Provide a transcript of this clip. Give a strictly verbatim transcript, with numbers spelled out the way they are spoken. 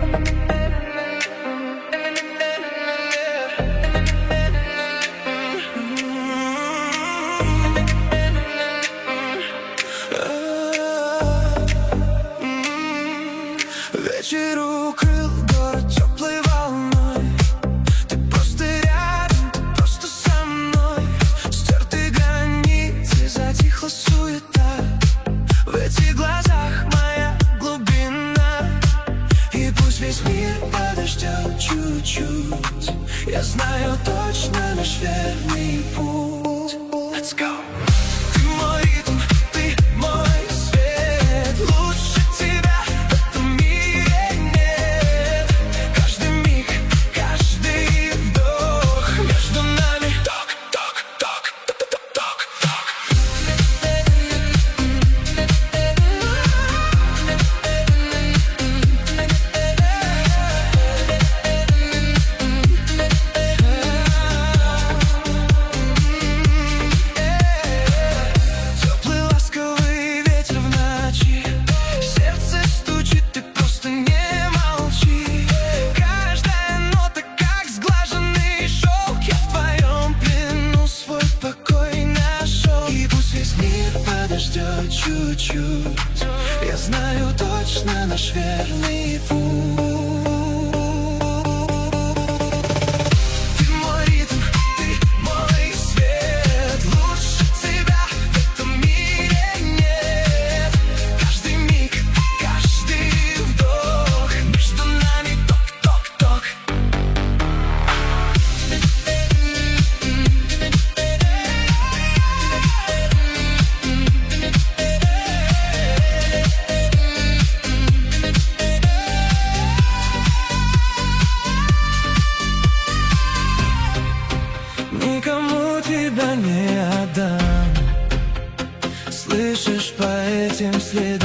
Вечер укрыл город теплой волной. Ты просто рядом, ты просто со мной. Стерты границы, затихла суета. В этих глазах моя глубина. И пусть весь мир подождет чуть-чуть, я знаю точно наш верный путь. Let's go! Подождет чуть-чуть, я знаю точно наш верный путь. Ты мой ритм, ты мой свет. Лучше тебя в этом мире нет. Каждый миг, каждый вдох, между нами ток-ток-ток. Никому тебя не отдам. Слышишь, по этим следам